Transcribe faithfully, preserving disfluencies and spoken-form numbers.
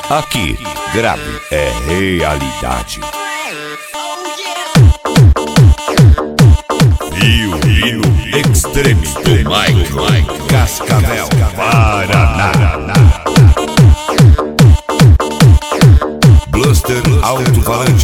Aqui, grave é realidade. Violino Extreme do Mike, Mike Cascavel, Paraná. Bluster alto-falante